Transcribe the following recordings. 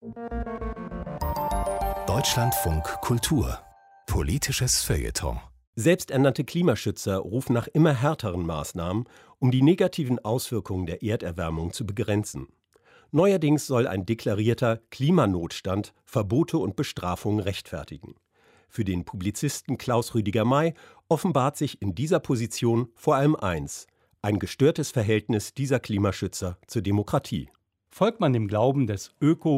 Deutschlandfunk Kultur. Politisches Feuilleton. Selbsternannte Klimaschützer rufen nach immer härteren Maßnahmen, um die negativen Auswirkungen der Erderwärmung zu begrenzen. Neuerdings soll ein deklarierter Klimanotstand Verbote und Bestrafungen rechtfertigen. Für den Publizisten Klaus Rüdiger May offenbart sich in dieser Position vor allem eins: ein gestörtes Verhältnis dieser Klimaschützer zur Demokratie. Folgt man dem Glauben des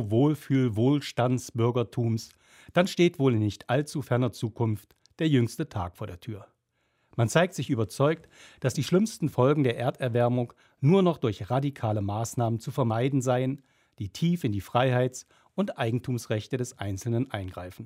Öko-Wohlfühl-Wohlstandsbürgertums, dann steht wohl in nicht allzu ferner Zukunft der jüngste Tag vor der Tür. Man zeigt sich überzeugt, dass die schlimmsten Folgen der Erderwärmung nur noch durch radikale Maßnahmen zu vermeiden seien, die tief in die Freiheits- und Eigentumsrechte des Einzelnen eingreifen.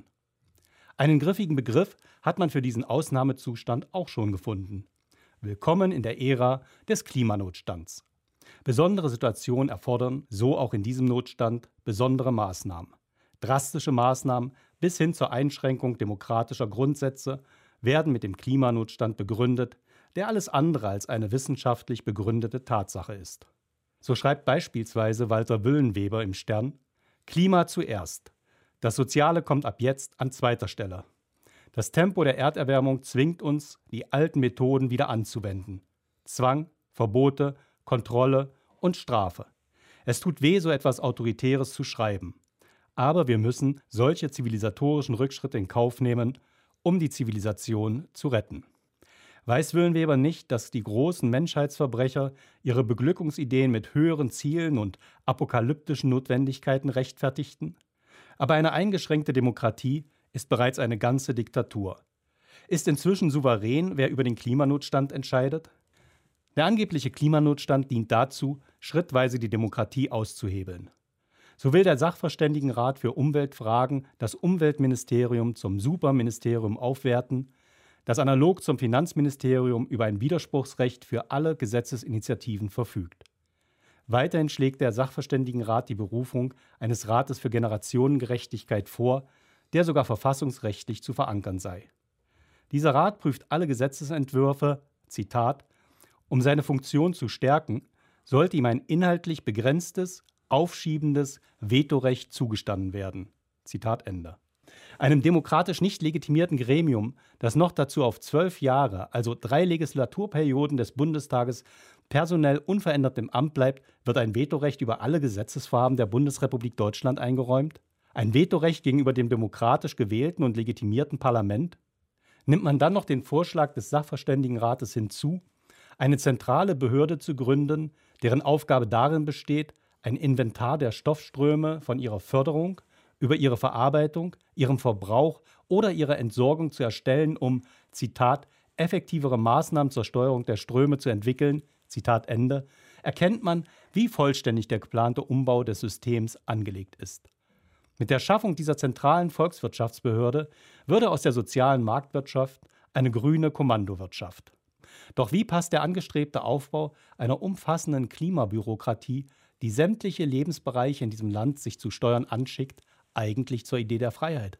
Einen griffigen Begriff hat man für diesen Ausnahmezustand auch schon gefunden. Willkommen in der Ära des Klimanotstands. Besondere Situationen erfordern, so auch in diesem Notstand, besondere Maßnahmen. Drastische Maßnahmen bis hin zur Einschränkung demokratischer Grundsätze werden mit dem Klimanotstand begründet, der alles andere als eine wissenschaftlich begründete Tatsache ist. So schreibt beispielsweise Walter Wüllenweber im Stern: Klima zuerst. Das Soziale kommt ab jetzt an zweiter Stelle. Das Tempo der Erderwärmung zwingt uns, die alten Methoden wieder anzuwenden. Zwang, Verbote, Kontrolle und Strafe. Es tut weh, so etwas Autoritäres zu schreiben. Aber wir müssen solche zivilisatorischen Rückschritte in Kauf nehmen, um die Zivilisation zu retten. Weiß Wüllenweber nicht, dass die großen Menschheitsverbrecher ihre Beglückungsideen mit höheren Zielen und apokalyptischen Notwendigkeiten rechtfertigten? Aber eine eingeschränkte Demokratie ist bereits eine ganze Diktatur. Ist inzwischen souverän, wer über den Klimanotstand entscheidet? Der angebliche Klimanotstand dient dazu, schrittweise die Demokratie auszuhebeln. So will der Sachverständigenrat für Umweltfragen das Umweltministerium zum Superministerium aufwerten, das analog zum Finanzministerium über ein Widerspruchsrecht für alle Gesetzesinitiativen verfügt. Weiterhin schlägt der Sachverständigenrat die Berufung eines Rates für Generationengerechtigkeit vor, der sogar verfassungsrechtlich zu verankern sei. Dieser Rat prüft alle Gesetzesentwürfe, Zitat, um seine Funktion zu stärken, sollte ihm ein inhaltlich begrenztes, aufschiebendes Vetorecht zugestanden werden. Zitat Ende. Einem demokratisch nicht legitimierten Gremium, das noch dazu auf 12 Jahre, also 3 Legislaturperioden des Bundestages, personell unverändert im Amt bleibt, wird ein Vetorecht über alle Gesetzesvorhaben der Bundesrepublik Deutschland eingeräumt? Ein Vetorecht gegenüber dem demokratisch gewählten und legitimierten Parlament? Nimmt man dann noch den Vorschlag des Sachverständigenrates hinzu, eine zentrale Behörde zu gründen, deren Aufgabe darin besteht, ein Inventar der Stoffströme von ihrer Förderung über ihre Verarbeitung, ihrem Verbrauch oder ihre Entsorgung zu erstellen, um, Zitat, effektivere Maßnahmen zur Steuerung der Ströme zu entwickeln, Zitat Ende, erkennt man, wie vollständig der geplante Umbau des Systems angelegt ist. Mit der Schaffung dieser zentralen Volkswirtschaftsbehörde würde aus der sozialen Marktwirtschaft eine grüne Kommandowirtschaft. Doch wie passt der angestrebte Aufbau einer umfassenden Klimabürokratie, die sämtliche Lebensbereiche in diesem Land sich zu steuern anschickt, eigentlich zur Idee der Freiheit?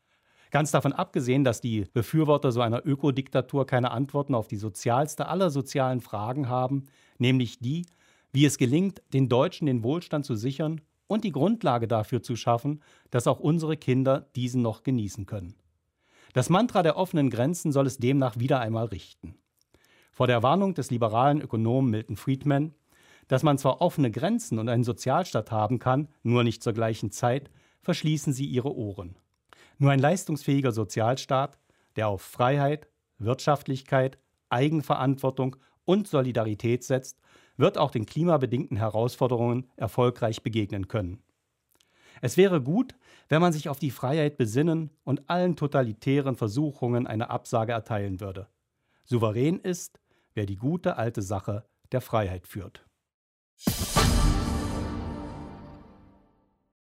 Ganz davon abgesehen, dass die Befürworter so einer Ökodiktatur keine Antworten auf die sozialste aller sozialen Fragen haben, nämlich die, wie es gelingt, den Deutschen den Wohlstand zu sichern und die Grundlage dafür zu schaffen, dass auch unsere Kinder diesen noch genießen können. Das Mantra der offenen Grenzen soll es demnach wieder einmal richten. Vor der Warnung des liberalen Ökonomen Milton Friedman, dass man zwar offene Grenzen und einen Sozialstaat haben kann, nur nicht zur gleichen Zeit, verschließen sie ihre Ohren. Nur ein leistungsfähiger Sozialstaat, der auf Freiheit, Wirtschaftlichkeit, Eigenverantwortung und Solidarität setzt, wird auch den klimabedingten Herausforderungen erfolgreich begegnen können. Es wäre gut, wenn man sich auf die Freiheit besinnen und allen totalitären Versuchungen eine Absage erteilen würde. Souverän ist, wer die gute alte Sache der Freiheit führt.